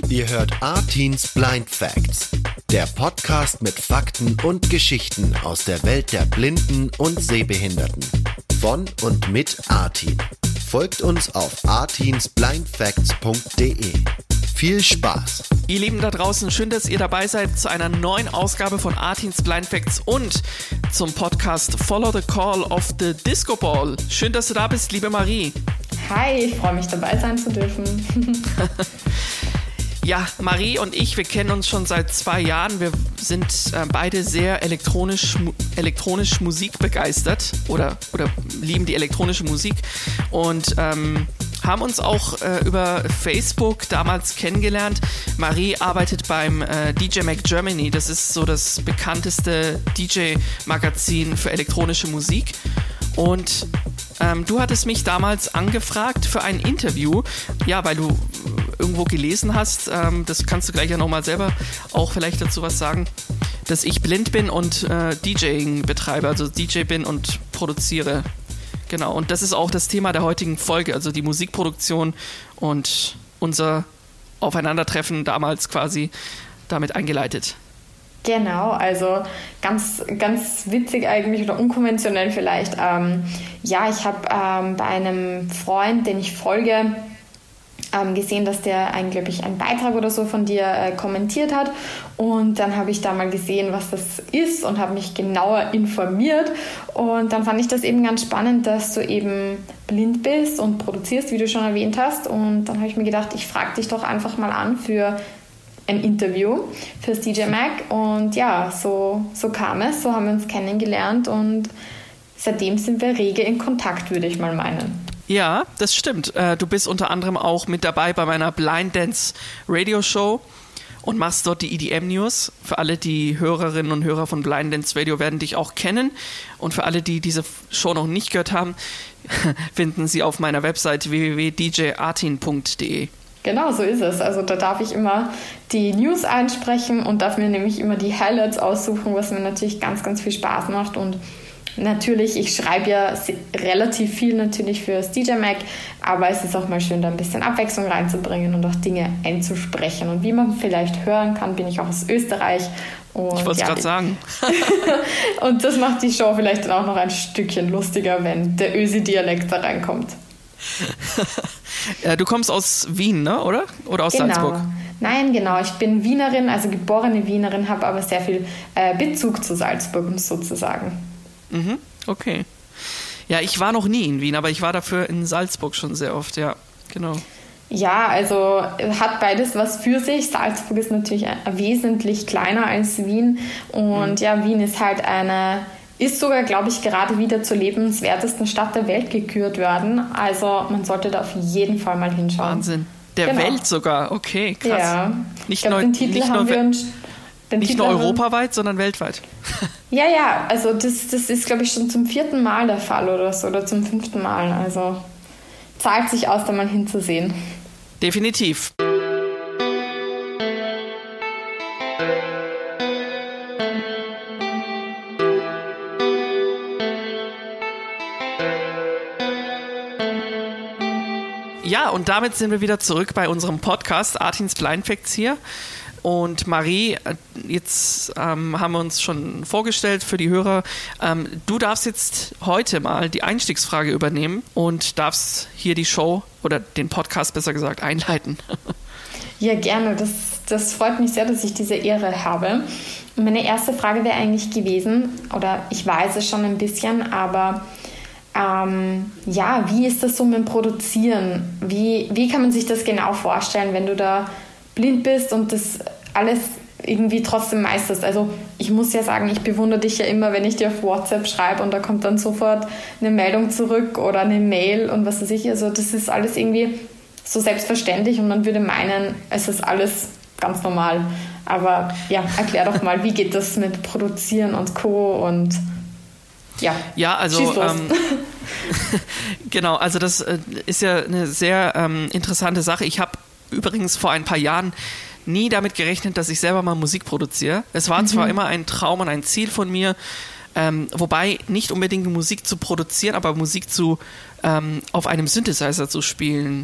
Ihr hört A-Teens Blind Facts, der Podcast mit Fakten und Geschichten aus der Welt der Blinden und Sehbehinderten. Von und mit A-Teen. Folgt uns auf ateensblindfacts.de. Viel Spaß! Ihr Lieben da draußen, schön, dass ihr dabei seid zu einer neuen Ausgabe von A-Teens Blind Facts und zum Podcast Follow the Call of the Disco Ball. Schön, dass du da bist, liebe Marie. Hi, ich freue mich, dabei sein zu dürfen. Ja, Marie und ich, wir kennen uns schon seit 2 Jahren. Wir sind beide sehr elektronisch Musik begeistert oder lieben die elektronische Musik und haben uns auch über Facebook damals kennengelernt. Marie arbeitet beim DJ Mag Germany. Das ist so das bekannteste DJ-Magazin für elektronische Musik. Und du hattest mich damals angefragt für ein Interview, ja, weil du irgendwo gelesen hast, das kannst du gleich ja nochmal selber auch vielleicht dazu was sagen, dass ich blind bin und DJing betreibe, also DJ bin und produziere. Genau, und das ist auch das Thema der heutigen Folge, also die Musikproduktion und unser Aufeinandertreffen damals quasi damit eingeleitet. Genau, also ganz witzig eigentlich oder unkonventionell vielleicht. Ich habe bei einem Freund, den ich folge, gesehen, dass der eigentlich einen Beitrag oder so von dir kommentiert hat, und dann habe ich da mal gesehen, was das ist und habe mich genauer informiert, und dann fand ich das eben ganz spannend, dass du eben blind bist und produzierst, wie du schon erwähnt hast, und dann habe ich mir gedacht, ich frage dich doch einfach mal an für ein Interview fürs DJ Mag, und ja, so kam es, so haben wir uns kennengelernt und seitdem sind wir rege in Kontakt, würde ich mal meinen. Ja, das stimmt. Du bist unter anderem auch mit dabei bei meiner Blind Dance Radio Show und machst dort die EDM News. Für alle die Hörerinnen und Hörer von Blind Dance Radio werden dich auch kennen. Und für alle, die diese Show noch nicht gehört haben, finden sie auf meiner Website www.djartin.de. Genau, so ist es. Also da darf ich immer die News einsprechen und darf mir nämlich immer die Highlights aussuchen, was mir natürlich ganz, ganz viel Spaß macht. Und natürlich, ich schreibe ja relativ viel natürlich fürs DJ Mag, aber es ist auch mal schön, da ein bisschen Abwechslung reinzubringen und auch Dinge einzusprechen. Und wie man vielleicht hören kann, bin ich auch aus Österreich. Und ich wollte es gerade sagen. Und das macht die Show vielleicht dann auch noch ein Stückchen lustiger, wenn der Ösi-Dialekt da reinkommt. Du kommst aus Wien, ne? Oder aus Salzburg? Nein, genau. Ich bin Wienerin, also geborene Wienerin, habe aber sehr viel Bezug zu Salzburg sozusagen. Mhm, okay. Ja, ich war noch nie in Wien, aber ich war dafür in Salzburg schon sehr oft, ja, genau. Ja, also hat beides was für sich. Salzburg ist natürlich wesentlich kleiner als Wien, und ja, Wien ist halt ist sogar, glaube ich, gerade wieder zur lebenswertesten Stadt der Welt gekürt worden. Also man sollte da auf jeden Fall mal hinschauen. Wahnsinn. Der Welt sogar, okay, krass. Ja, nicht nur europaweit, sondern weltweit. Ja, also das ist, glaube ich, schon zum 4. Mal der Fall oder so, oder zum 5. Mal. Also zahlt sich aus, da mal hinzusehen. Definitiv. Ja, und damit sind wir wieder zurück bei unserem Podcast A-Teens Blind Facts hier. Und Marie, jetzt haben wir uns schon vorgestellt für die Hörer. Du darfst jetzt heute mal die Einstiegsfrage übernehmen und darfst hier die Show oder den Podcast besser gesagt einleiten. Ja, gerne. Das freut mich sehr, dass ich diese Ehre habe. Und meine erste Frage wäre eigentlich gewesen, oder ich weiß es schon ein bisschen, aber wie ist das so mit dem Produzieren? Wie kann man sich das genau vorstellen, wenn du da blind bist und das alles irgendwie trotzdem meisterst? Also ich muss ja sagen, ich bewundere dich ja immer, wenn ich dir auf WhatsApp schreibe und da kommt dann sofort eine Meldung zurück oder eine Mail und was weiß ich. Also das ist alles irgendwie so selbstverständlich und man würde meinen, es ist alles ganz normal. Aber ja, erklär doch mal, wie geht das mit Produzieren und Co. und ja, also genau, also das ist ja eine sehr interessante Sache. Ich habe übrigens vor ein paar Jahren nie damit gerechnet, dass ich selber mal Musik produziere. Es war zwar immer ein Traum und ein Ziel von mir, wobei nicht unbedingt Musik zu produzieren, aber Musik auf einem Synthesizer zu spielen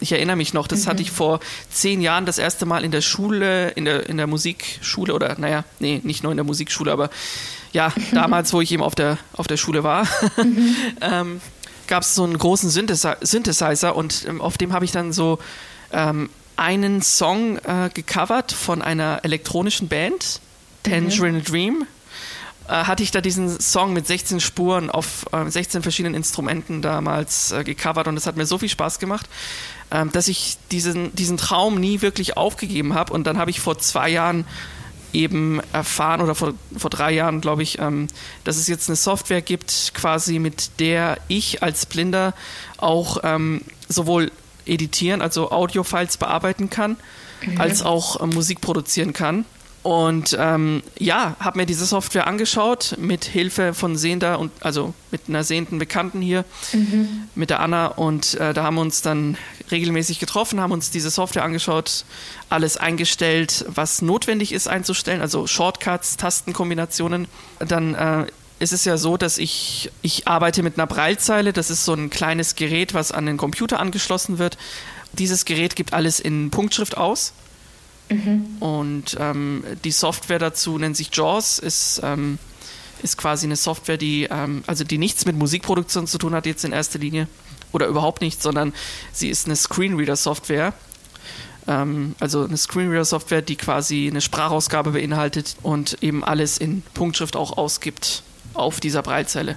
Ich erinnere mich noch, das hatte ich vor 10 Jahren das erste Mal in der Schule, in der Musikschule oder, nicht nur in der Musikschule, aber ja, damals, wo ich eben auf der Schule war, gab es so einen großen Synthesizer und auf dem habe ich dann so einen Song gecovert von einer elektronischen Band, Tangerine Dream. Hatte ich da diesen Song mit 16 Spuren auf 16 verschiedenen Instrumenten damals gecovert und es hat mir so viel Spaß gemacht, dass ich diesen Traum nie wirklich aufgegeben habe und dann habe ich vor 2 Jahren eben erfahren oder vor 3 Jahren, glaube ich, dass es jetzt eine Software gibt, quasi mit der ich als Blinder auch sowohl editieren, also Audiofiles bearbeiten kann, als auch Musik produzieren kann. Und habe mir diese Software angeschaut mit Hilfe von Sehender und also mit einer sehenden Bekannten hier, mit der Anna. Und da haben wir uns dann regelmäßig getroffen, haben uns diese Software angeschaut, alles eingestellt, was notwendig ist einzustellen, also Shortcuts, Tastenkombinationen. Dann ist es ja so, dass ich arbeite mit einer Braillezeile. Das ist so ein kleines Gerät, was an den Computer angeschlossen wird. Dieses Gerät gibt alles in Punktschrift aus. Und die Software dazu nennt sich JAWS, ist quasi eine Software, die nichts mit Musikproduktion zu tun hat jetzt in erster Linie oder überhaupt nicht, sondern sie ist eine Screenreader-Software. Also eine Screenreader-Software, die quasi eine Sprachausgabe beinhaltet und eben alles in Punktschrift auch ausgibt auf dieser Braillezeile.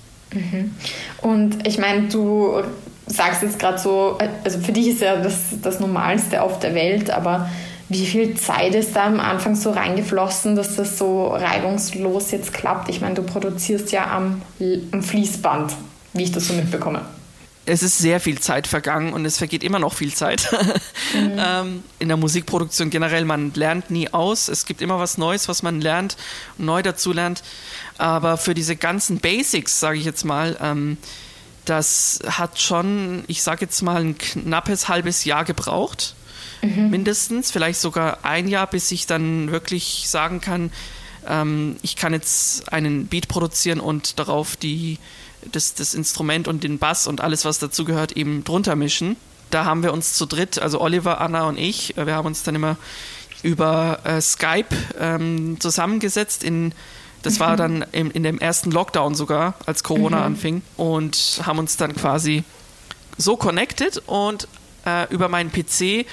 Und ich meine, du sagst jetzt gerade so, also für dich ist ja das Normalste auf der Welt, aber wie viel Zeit ist da am Anfang so reingeflossen, dass das so reibungslos jetzt klappt? Ich meine, du produzierst ja am Fließband, wie ich das so mitbekomme. Es ist sehr viel Zeit vergangen und es vergeht immer noch viel Zeit. In der Musikproduktion generell, man lernt nie aus. Es gibt immer was Neues, was man lernt, neu dazu lernt. Aber für diese ganzen Basics, sage ich jetzt mal, das hat schon, ich sage jetzt mal, ein knappes halbes Jahr gebraucht. Mindestens, vielleicht sogar 1 Jahr, bis ich dann wirklich sagen kann, ich kann jetzt einen Beat produzieren und darauf das Instrument und den Bass und alles, was dazugehört, eben drunter mischen. Da haben wir uns zu dritt, also Oliver, Anna und ich, wir haben uns dann immer über Skype zusammengesetzt. Das war dann in dem ersten Lockdown sogar, als Corona anfing, und haben uns dann quasi so connected und über meinen PC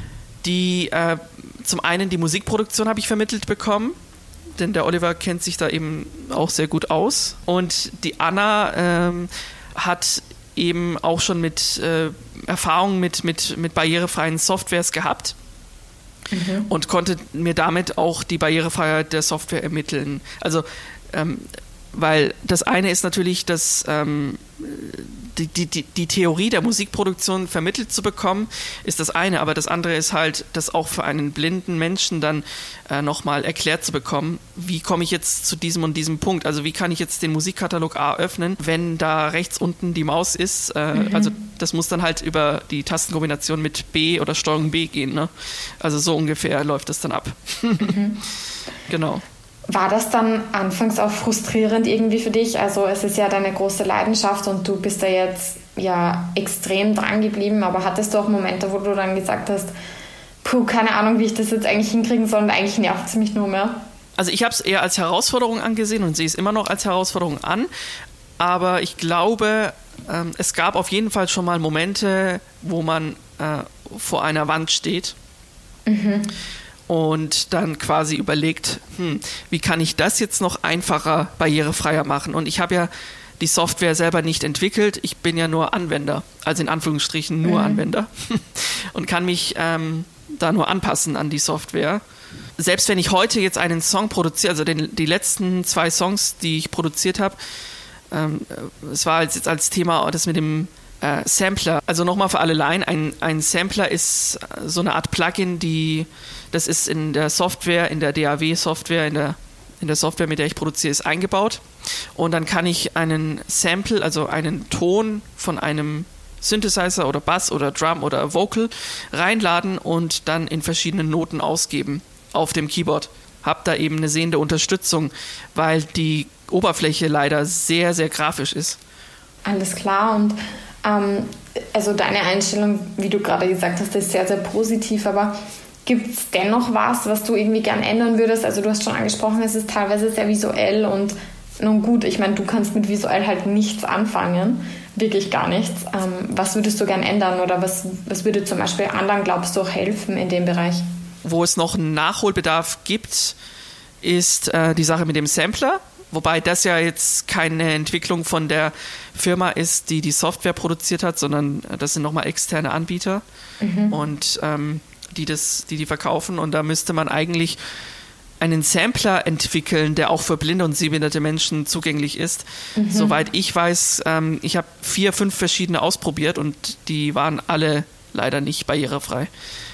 zum einen die Musikproduktion habe ich vermittelt bekommen, denn der Oliver kennt sich da eben auch sehr gut aus. Und die Anna hat eben auch schon mit Erfahrung mit barrierefreien Softwares gehabt und konnte mir damit auch die Barrierefreiheit der Software ermitteln. Also weil das eine ist natürlich, dass die Theorie der Musikproduktion vermittelt zu bekommen, ist das eine, aber das andere ist halt, das auch für einen blinden Menschen dann nochmal erklärt zu bekommen, wie komme ich jetzt zu diesem und diesem Punkt, also wie kann ich jetzt den Musikkatalog A öffnen, wenn da rechts unten die Maus ist, also das muss dann halt über die Tastenkombination mit B oder Steuerung B gehen, ne? Also so ungefähr läuft das dann ab. Genau. War das dann anfangs auch frustrierend irgendwie für dich? Also es ist ja deine große Leidenschaft und du bist da jetzt ja extrem dran geblieben, aber hattest du auch Momente, wo du dann gesagt hast, keine Ahnung, wie ich das jetzt eigentlich hinkriegen soll und eigentlich nervt es mich nur mehr? Also ich habe es eher als Herausforderung angesehen und sehe es immer noch als Herausforderung an, aber ich glaube, es gab auf jeden Fall schon mal Momente, wo man vor einer Wand steht. Und dann quasi überlegt, wie kann ich das jetzt noch einfacher, barrierefreier machen? Und ich habe ja die Software selber nicht entwickelt, ich bin ja nur Anwender, also in Anführungsstrichen nur Anwender und kann mich da nur anpassen an die Software. Selbst wenn ich heute jetzt einen Song produziere, also die letzten 2 Songs, die ich produziert habe, es war jetzt als Thema das mit dem Sampler. Also nochmal für alle Laien, ein Sampler ist so eine Art Plugin, das ist in der Software, in der DAW-Software, in der Software, mit der ich produziere, ist eingebaut. Und dann kann ich einen Sample, also einen Ton von einem Synthesizer oder Bass oder Drum oder Vocal reinladen und dann in verschiedenen Noten ausgeben auf dem Keyboard. Hab da eben eine sehende Unterstützung, weil die Oberfläche leider sehr, sehr grafisch ist. Alles klar. Und also deine Einstellung, wie du gerade gesagt hast, ist sehr, sehr positiv, aber gibt es dennoch was du irgendwie gern ändern würdest? Also du hast schon angesprochen, es ist teilweise sehr visuell und nun gut, ich meine, du kannst mit visuell halt nichts anfangen, wirklich gar nichts. Was würdest du gern ändern oder was würde zum Beispiel anderen, glaubst du, auch helfen in dem Bereich? Wo es noch einen Nachholbedarf gibt, ist die Sache mit dem Sampler, wobei das ja jetzt keine Entwicklung von der Firma ist, die die Software produziert hat, sondern das sind nochmal externe Anbieter und die verkaufen, und da müsste man eigentlich einen Sampler entwickeln, der auch für blinde und sehbehinderte Menschen zugänglich ist. Soweit ich weiß, ich habe 4, 5 verschiedene ausprobiert und die waren alle leider nicht barrierefrei.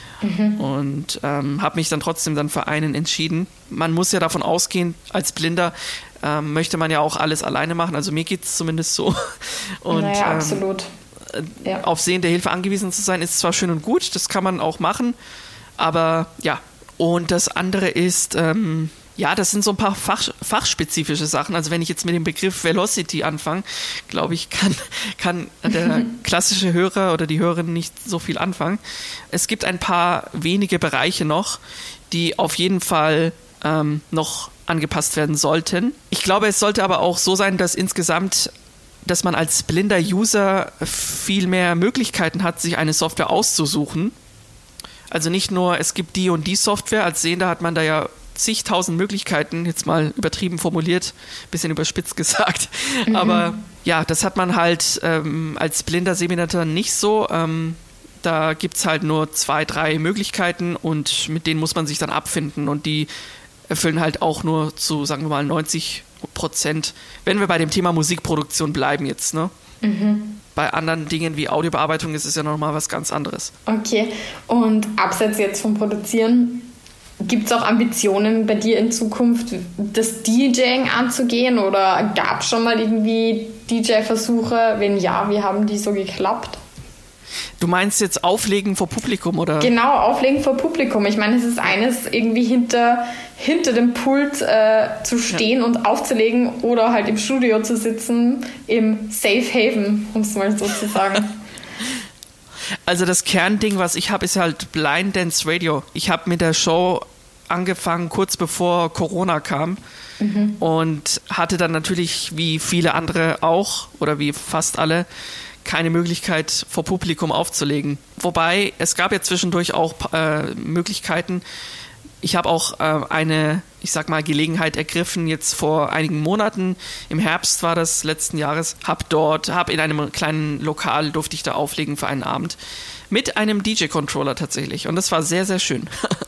Und habe mich dann trotzdem für einen entschieden. Man muss ja davon ausgehen, als Blinder möchte man ja auch alles alleine machen. Also mir geht es zumindest so. Und, naja, absolut. Ja. Auf sehende Hilfe angewiesen zu sein, ist zwar schön und gut, das kann man auch machen, aber ja. Und das andere ist, das sind so ein paar fachspezifische Sachen. Also wenn ich jetzt mit dem Begriff Velocity anfange, glaube ich, kann der klassische Hörer oder die Hörerin nicht so viel anfangen. Es gibt ein paar wenige Bereiche noch, die auf jeden Fall noch angepasst werden sollten. Ich glaube, es sollte aber auch so sein, dass man als blinder User viel mehr Möglichkeiten hat, sich eine Software auszusuchen. Also nicht nur, es gibt die und die Software, als Sehender hat man da ja zigtausend Möglichkeiten, jetzt mal übertrieben formuliert, bisschen überspitzt gesagt. Aber ja, das hat man halt als blinder Sehbehinderter nicht so. Da gibt es halt nur 2, 3 Möglichkeiten und mit denen muss man sich dann abfinden, und die erfüllen halt auch nur zu, sagen wir mal, 90%, wenn wir bei dem Thema Musikproduktion bleiben jetzt, ne? Bei anderen Dingen wie Audiobearbeitung ist es ja nochmal was ganz anderes. Okay, und abseits jetzt vom Produzieren, gibt es auch Ambitionen bei dir in Zukunft, das DJing anzugehen, oder gab es schon mal irgendwie DJ-Versuche? Wenn ja, wie haben die so geklappt? Du meinst jetzt Auflegen vor Publikum, oder? Genau, Auflegen vor Publikum. Ich meine, es ist eines, irgendwie hinter dem Pult zu stehen und aufzulegen oder halt im Studio zu sitzen, im Safe Haven, um es mal so zu sagen. Also das Kernding, was ich habe, ist halt Blind Dance Radio. Ich habe mit der Show angefangen, kurz bevor Corona kam, und hatte dann natürlich, wie viele andere auch, oder wie fast alle, keine Möglichkeit, vor Publikum aufzulegen. Wobei, es gab ja zwischendurch auch Möglichkeiten. Ich habe auch eine, ich sag mal, Gelegenheit ergriffen, jetzt vor einigen Monaten, im Herbst war das letzten Jahres, habe in einem kleinen Lokal, durfte ich da auflegen für einen Abend, mit einem DJ-Controller tatsächlich. Und das war sehr, sehr schön.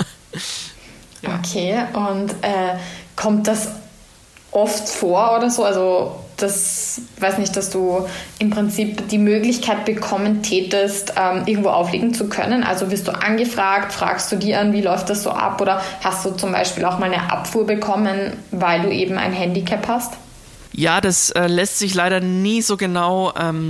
Ja. Okay, und kommt das oft vor oder so? Also weiß nicht, dass du im Prinzip die Möglichkeit bekommen tätest, irgendwo auflegen zu können. Also wirst du angefragt, fragst du die an, wie läuft das so ab? Oder hast du zum Beispiel auch mal eine Abfuhr bekommen, weil du eben ein Handicap hast? Ja, das lässt sich leider nie so genau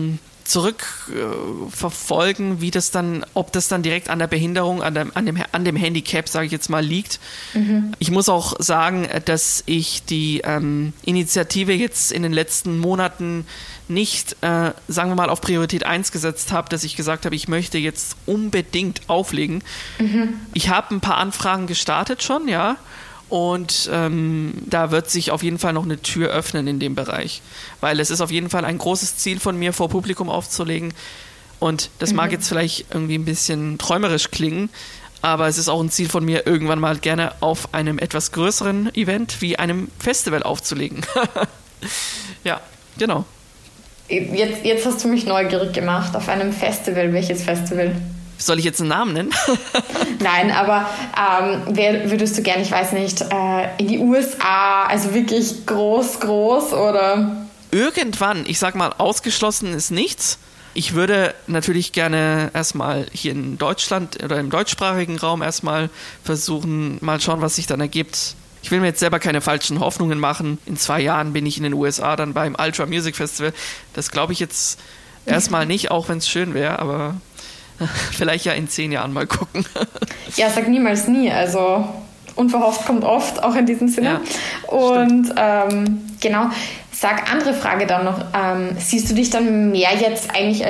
zurückverfolgen, ob das dann direkt an der Behinderung, an dem Handicap, sage ich jetzt mal, liegt. Ich muss auch sagen, dass ich die Initiative jetzt in den letzten Monaten nicht, sagen wir mal, auf Priorität 1 gesetzt habe, dass ich gesagt habe, ich möchte jetzt unbedingt auflegen. Ich habe ein paar Anfragen gestartet schon, ja. Und da wird sich auf jeden Fall noch eine Tür öffnen in dem Bereich. Weil es ist auf jeden Fall ein großes Ziel von mir, vor Publikum aufzulegen. Und das mag jetzt vielleicht irgendwie ein bisschen träumerisch klingen, aber es ist auch ein Ziel von mir, irgendwann mal gerne auf einem etwas größeren Event wie einem Festival aufzulegen. Ja, genau. Jetzt hast du mich neugierig gemacht. Auf einem Festival. Welches Festival? Soll ich jetzt einen Namen nennen? Nein, aber würdest du gerne, ich weiß nicht, in die USA, also wirklich groß oder? Irgendwann, ich sag mal, ausgeschlossen ist nichts. Ich würde natürlich gerne erstmal hier in Deutschland oder im deutschsprachigen Raum erstmal versuchen, mal schauen, was sich dann ergibt. Ich will mir jetzt selber keine falschen Hoffnungen machen. In 2 Jahren bin ich in den USA dann beim Ultra Music Festival. Das glaube ich jetzt erstmal nicht, auch wenn es schön wäre, aber vielleicht ja in 10 Jahren mal gucken. Ja, sag niemals nie. Also unverhofft kommt oft, auch in diesem Sinne. Ja, und genau, sag andere Frage dann noch. Siehst du dich dann mehr jetzt eigentlich als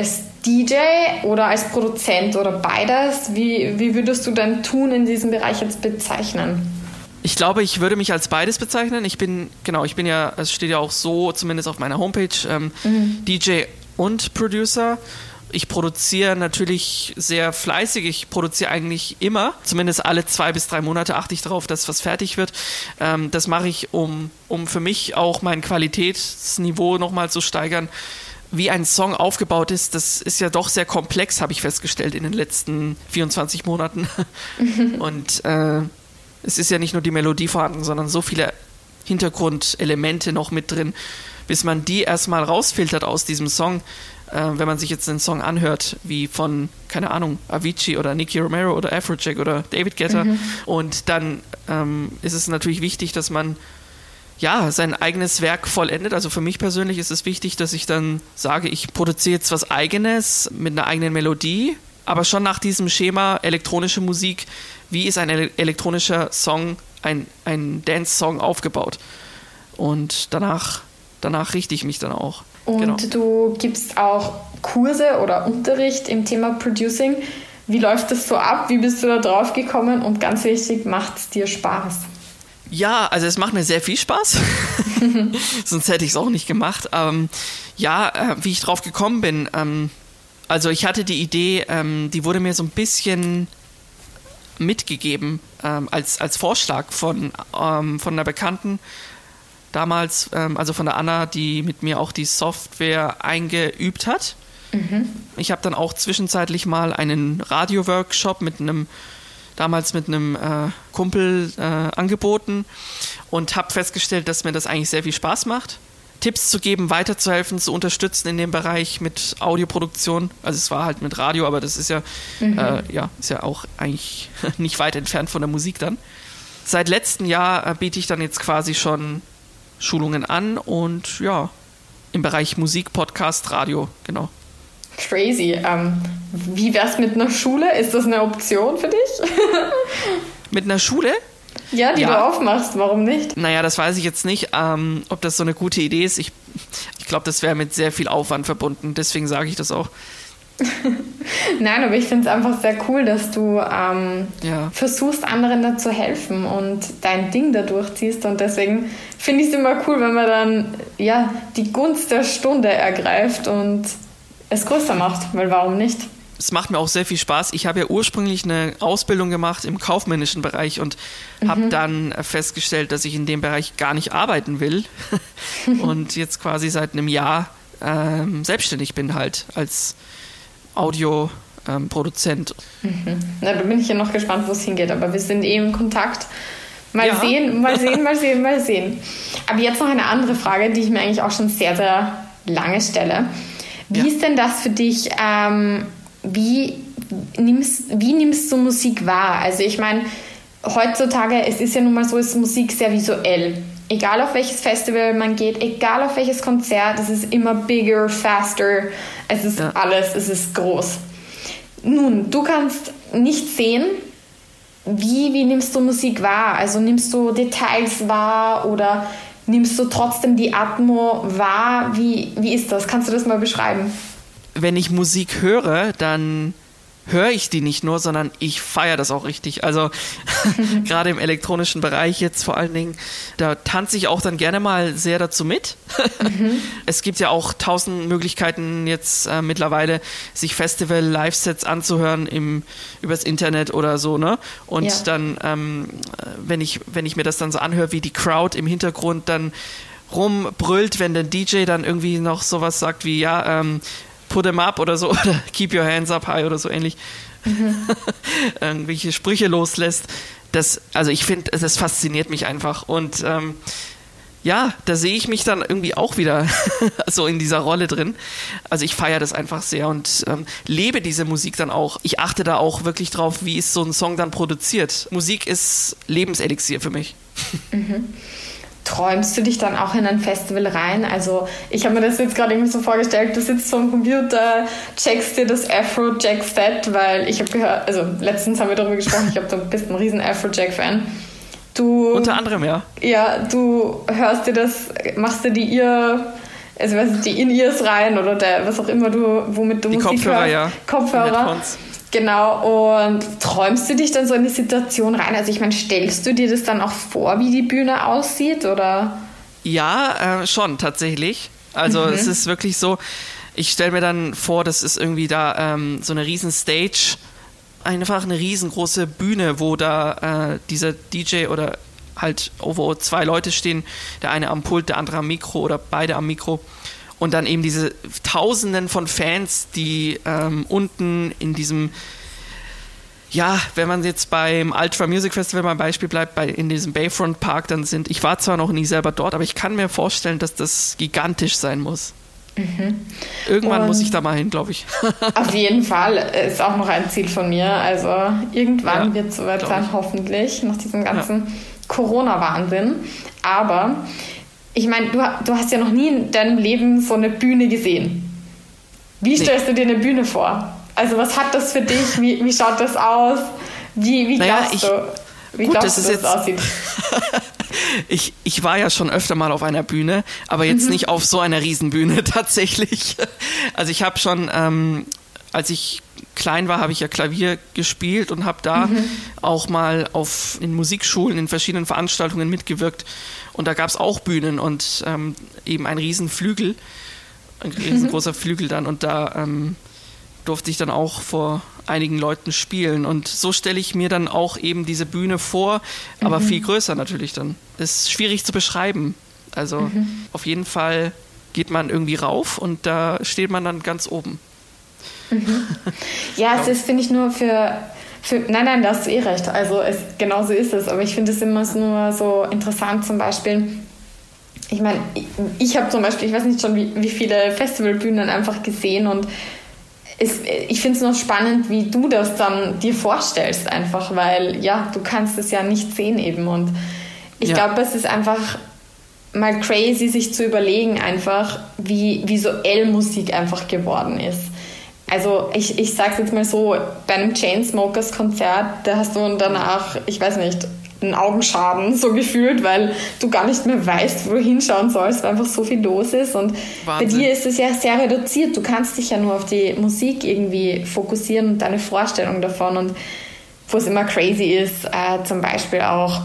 DJ oder als Produzent oder beides? Wie würdest du dein Tun in diesem Bereich jetzt bezeichnen? Ich glaube, ich würde mich als beides bezeichnen. Ich bin ja, es steht ja auch so, zumindest auf meiner Homepage, DJ und Producer. Ich produziere natürlich sehr fleißig. Ich produziere eigentlich immer. Zumindest alle 2 bis 3 Monate achte ich darauf, dass was fertig wird. Das mache ich, um für mich auch mein Qualitätsniveau nochmal zu steigern. Wie ein Song aufgebaut ist, das ist ja doch sehr komplex, habe ich festgestellt in den letzten 24 Monaten. Und es ist ja nicht nur die Melodie vorhanden, sondern so viele Hintergrundelemente noch mit drin, bis man die erstmal rausfiltert aus diesem Song. Wenn man sich jetzt einen Song anhört, wie von, keine Ahnung, Avicii oder Nicky Romero oder Afrojack oder David Guetta. Und dann ist es natürlich wichtig, dass man sein eigenes Werk vollendet. Also für mich persönlich ist es wichtig, dass ich dann sage, ich produziere jetzt was Eigenes mit einer eigenen Melodie, aber schon nach diesem Schema elektronische Musik. Wie ist ein elektronischer Song, ein Dance-Song aufgebaut? Und danach richte ich mich dann auch. Und du gibst auch Kurse oder Unterricht im Thema Producing. Wie läuft das so ab? Wie bist du da drauf gekommen? Und ganz wichtig, macht es dir Spaß? Ja, also es macht mir sehr viel Spaß. Sonst hätte ich es auch nicht gemacht. Wie ich drauf gekommen bin. Also ich hatte die Idee, die wurde mir so ein bisschen mitgegeben als Vorschlag von einer Bekannten. Damals, also von der Anna, die mit mir auch die Software eingeübt hat. Ich habe dann auch zwischenzeitlich mal einen Radio-Workshop damals mit einem Kumpel angeboten und habe festgestellt, dass mir das eigentlich sehr viel Spaß macht. Tipps zu geben, weiterzuhelfen, zu unterstützen in dem Bereich mit Audioproduktion. Also es war halt mit Radio, aber das ist ist ja auch eigentlich nicht weit entfernt von der Musik dann. Seit letztem Jahr biete ich dann jetzt quasi schon Schulungen an und im Bereich Musik, Podcast, Radio, genau. Crazy. Wie wär's mit einer Schule? Ist das eine Option für dich? Mit einer Schule? Ja, die du aufmachst, warum nicht? Naja, das weiß ich jetzt nicht, ob das so eine gute Idee ist. Ich glaube, das wäre mit sehr viel Aufwand verbunden, deswegen sage ich das auch. Nein, aber ich finde es einfach sehr cool, dass du versuchst, anderen da zu helfen und dein Ding da durchziehst. Und deswegen finde ich es immer cool, wenn man dann die Gunst der Stunde ergreift und es größer macht, weil warum nicht? Es macht mir auch sehr viel Spaß. Ich habe ja ursprünglich eine Ausbildung gemacht im kaufmännischen Bereich und habe dann festgestellt, dass ich in dem Bereich gar nicht arbeiten will und jetzt quasi seit einem Jahr selbstständig bin halt als Audioproduzent. Na, da bin ich ja noch gespannt, wo es hingeht, aber wir sind im Kontakt. Mal sehen. Aber jetzt noch eine andere Frage, die ich mir eigentlich auch schon sehr, sehr lange stelle. Wie ist denn das für dich, wie nimmst du Musik wahr? Also ich meine, heutzutage, es ist ja nun mal so, ist Musik sehr visuell. Egal auf welches Festival man geht, egal auf welches Konzert, es ist immer bigger, faster, es ist alles, es ist groß. Nun, du kannst nicht sehen, wie nimmst du Musik wahr? Also nimmst du Details wahr oder nimmst du trotzdem die Atmo wahr? Wie ist das? Kannst du das mal beschreiben? Wenn ich Musik höre, dann höre ich die nicht nur, sondern ich feiere das auch richtig. Also gerade im elektronischen Bereich jetzt vor allen Dingen, da tanze ich auch dann gerne mal sehr dazu mit. Es gibt ja auch 1000 Möglichkeiten jetzt mittlerweile, sich Festival-Live-Sets anzuhören übers Internet oder so, ne? Und dann, wenn ich mir das dann so anhöre, wie die Crowd im Hintergrund dann rumbrüllt, wenn der DJ dann irgendwie noch sowas sagt wie, put them up oder so, oder keep your hands up high oder so ähnlich, irgendwelche Sprüche loslässt. Also ich finde, das fasziniert mich einfach und da sehe ich mich dann irgendwie auch wieder so in dieser Rolle drin. Also ich feiere das einfach sehr und lebe diese Musik dann auch. Ich achte da auch wirklich drauf, wie ist so ein Song dann produziert. Musik ist Lebenselixier für mich. Träumst du dich dann auch in ein Festival rein? Also ich habe mir das jetzt gerade irgendwie so vorgestellt, du sitzt vor dem Computer, checkst dir das Afrojack-Set, weil ich habe gehört, also letztens haben wir darüber gesprochen, ich glaube, du bist ein riesen Afrojack-Fan. Unter anderem, ja. Ja, du hörst dir das, machst dir die also was die In-Ears rein oder was auch immer womit du die Musik Kopfhörer, hörst. ja. Kopfhörer. Genau, und träumst du dich dann so in die Situation rein? Also ich meine, stellst du dir das dann auch vor, wie die Bühne aussieht, oder? Ja, schon, tatsächlich. Also es ist wirklich so, ich stelle mir dann vor, das ist irgendwie da so eine riesen Stage, einfach eine riesengroße Bühne, wo da dieser DJ oder halt, wo 2 Leute stehen, der eine am Pult, der andere am Mikro oder beide am Mikro. Und dann eben diese Tausenden von Fans, die unten in diesem, ja, wenn man jetzt beim Ultra Music Festival mal ein Beispiel bleibt, in diesem Bayfront Park dann sind. Ich war zwar noch nie selber dort, aber ich kann mir vorstellen, dass das gigantisch sein muss. Irgendwann muss ich da mal hin, glaube ich. Auf jeden Fall ist auch noch ein Ziel von mir. Also irgendwann wird es soweit sein, hoffentlich, nach diesem ganzen Corona-Wahnsinn. Aber ich meine, du hast ja noch nie in deinem Leben so eine Bühne gesehen. Wie stellst du dir eine Bühne vor? Also was hat das für dich? Wie schaut das aus? Wie glaubst du, dass es aussieht? Ich war ja schon öfter mal auf einer Bühne, aber jetzt nicht auf so einer Riesenbühne tatsächlich. Also ich habe schon, als ich klein war, habe ich ja Klavier gespielt und habe da auch mal in Musikschulen, in verschiedenen Veranstaltungen mitgewirkt. Und da gab es auch Bühnen und eben ein Riesenflügel, ein riesengroßer Flügel dann. Und da durfte ich dann auch vor einigen Leuten spielen. Und so stelle ich mir dann auch eben diese Bühne vor, aber viel größer natürlich dann. Ist schwierig zu beschreiben. Also auf jeden Fall geht man irgendwie rauf und da steht man dann ganz oben. Ja, es ist, finde ich, nur für nein, da hast du recht. Also genau so ist es. Aber ich finde es immer nur so interessant, zum Beispiel, ich meine, ich habe zum Beispiel, ich weiß nicht schon, wie viele Festivalbühnen einfach gesehen und ich finde es noch spannend, wie du das dann dir vorstellst einfach, weil ja, du kannst es ja nicht sehen eben und ich glaube, es ist einfach mal crazy, sich zu überlegen einfach, wie visuell Musik einfach geworden ist. Also ich sag's jetzt mal so, bei einem Chainsmokers-Konzert, da hast du danach, ich weiß nicht, einen Augenschaden so gefühlt, weil du gar nicht mehr weißt, wo du hinschauen sollst, weil einfach so viel los ist. Und Wahnsinn. Bei dir ist es ja sehr reduziert. Du kannst dich ja nur auf die Musik irgendwie fokussieren und deine Vorstellung davon. Und wo es immer crazy ist, zum Beispiel auch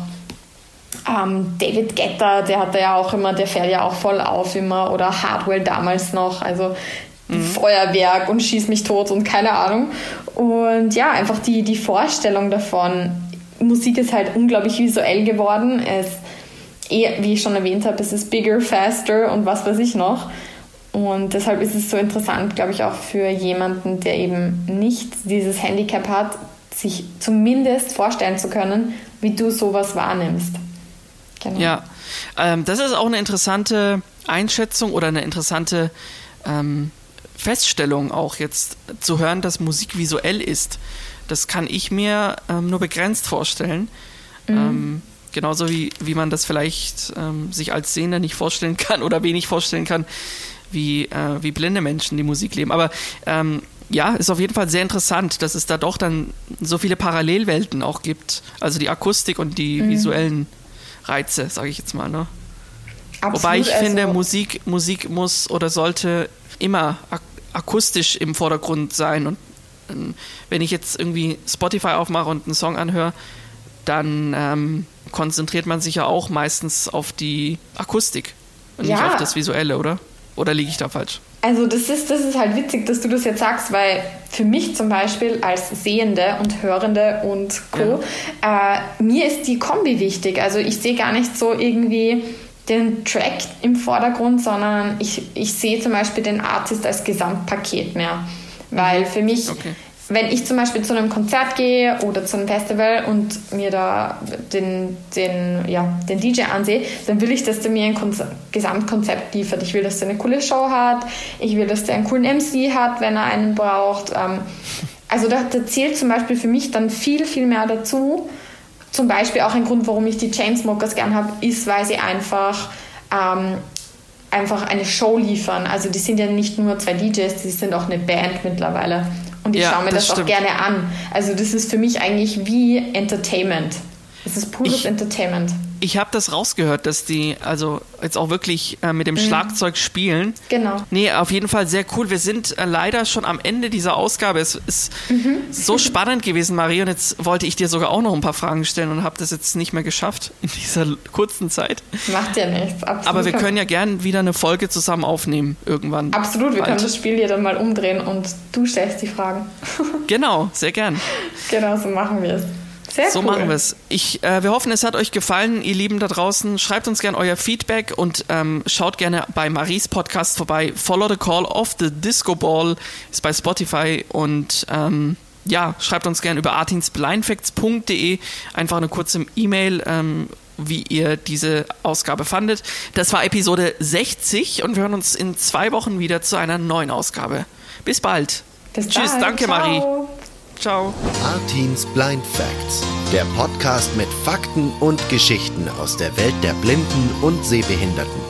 David Guetta, der fährt ja auch voll auf immer, oder Hardwell damals noch, also Feuerwerk und schieß mich tot und keine Ahnung. Und ja, einfach die Vorstellung davon, Musik ist halt unglaublich visuell geworden. Wie ich schon erwähnt habe, es ist bigger, faster und was weiß ich noch. Und deshalb ist es so interessant, glaube ich, auch für jemanden, der eben nicht dieses Handicap hat, sich zumindest vorstellen zu können, wie du sowas wahrnimmst. Genau. Ja, das ist auch eine interessante Einschätzung oder eine interessante Feststellung auch jetzt zu hören, dass Musik visuell ist. Das kann ich mir nur begrenzt vorstellen. Genauso wie man das vielleicht sich als Sehender nicht vorstellen kann oder wenig vorstellen kann, wie blinde Menschen die Musik leben. Aber ja, ist auf jeden Fall sehr interessant, dass es da doch dann so viele Parallelwelten auch gibt. Also die Akustik und die visuellen Reize, sage ich jetzt mal. Ne? Absolut, wobei ich finde, Musik muss oder sollte immer akustisch im Vordergrund sein. Und wenn ich jetzt irgendwie Spotify aufmache und einen Song anhöre, dann konzentriert man sich ja auch meistens auf die Akustik und nicht auf das Visuelle, oder? Oder liege ich da falsch? Also das ist halt witzig, dass du das jetzt sagst, weil für mich zum Beispiel als Sehende und Hörende und Co., mir ist die Kombi wichtig. Also ich sehe gar nicht so irgendwie den Track im Vordergrund, sondern ich sehe zum Beispiel den Artist als Gesamtpaket mehr. Weil für mich, wenn ich zum Beispiel zu einem Konzert gehe oder zu einem Festival und mir da den DJ ansehe, dann will ich, dass der mir ein Gesamtkonzept liefert. Ich will, dass der eine coole Show hat. Ich will, dass der einen coolen MC hat, wenn er einen braucht. Also da zählt zum Beispiel für mich dann viel, viel mehr dazu. Zum Beispiel auch ein Grund, warum ich die Chainsmokers gern habe, ist, weil sie einfach eine Show liefern. Also die sind ja nicht nur 2 DJs, die sind auch eine Band mittlerweile. Und ich schaue mir das auch gerne an. Also das ist für mich eigentlich wie Entertainment. Es ist pures Entertainment. Ich habe das rausgehört, dass die also jetzt auch wirklich mit dem Schlagzeug spielen. Genau. Nee, auf jeden Fall sehr cool. Wir sind leider schon am Ende dieser Ausgabe. Es ist so spannend gewesen, Marie. Und jetzt wollte ich dir sogar auch noch ein paar Fragen stellen und habe das jetzt nicht mehr geschafft in dieser kurzen Zeit. Macht ja nichts, absolut. Aber wir können ja gern wieder eine Folge zusammen aufnehmen irgendwann. Absolut, wir können das Spiel hier dann mal umdrehen und du stellst die Fragen. Genau, sehr gern. Genau, so machen wir es. Sehr cool. So machen wir es. Wir hoffen, es hat euch gefallen, ihr Lieben da draußen. Schreibt uns gerne euer Feedback und schaut gerne bei Maries Podcast vorbei. Follow the Call of the Disco Ball ist bei Spotify und schreibt uns gerne über artinsblindfacts.de einfach eine kurze E-Mail, wie ihr diese Ausgabe fandet. Das war Episode 60 und wir hören uns in 2 Wochen wieder zu einer neuen Ausgabe. Bis bald. Tschüss, danke Ciao. Marie. Ciao. Artins Blind Facts, der Podcast mit Fakten und Geschichten aus der Welt der Blinden und Sehbehinderten.